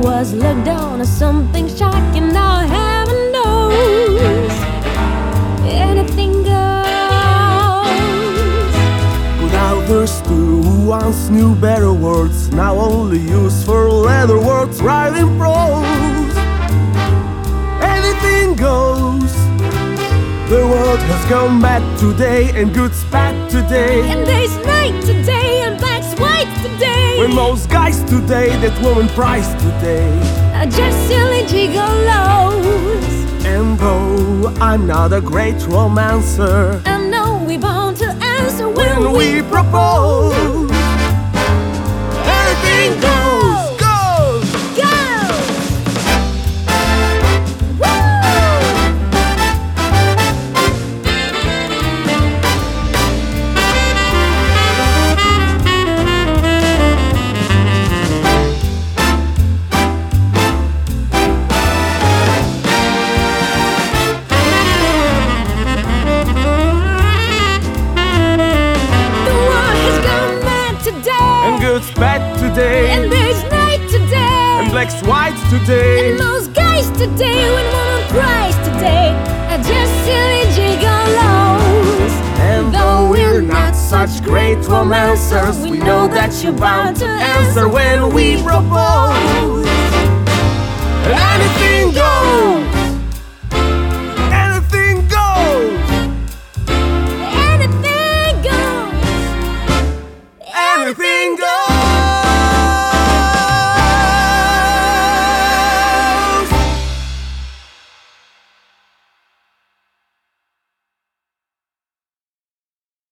was looked down as something shocking. Now heaven knows anything goes. But others too, who once knew better words, now only use for leather words writing prose. Anything goes. The world has gone bad today, and good's bad today, And day's night today, and black's white today. when most guys today that woman prize today. Are just silly gigolos. And though I'm not a great romancer, I know we're bound to answer when we propose, anything goes, goes. go. Woo! And good's bad today, And there's night today, and black's white today. and most guys today, when woman cries today, are just silly gigolos. And though we're not such great romancers, we know that you're bound to answer when we propose. Anything goes.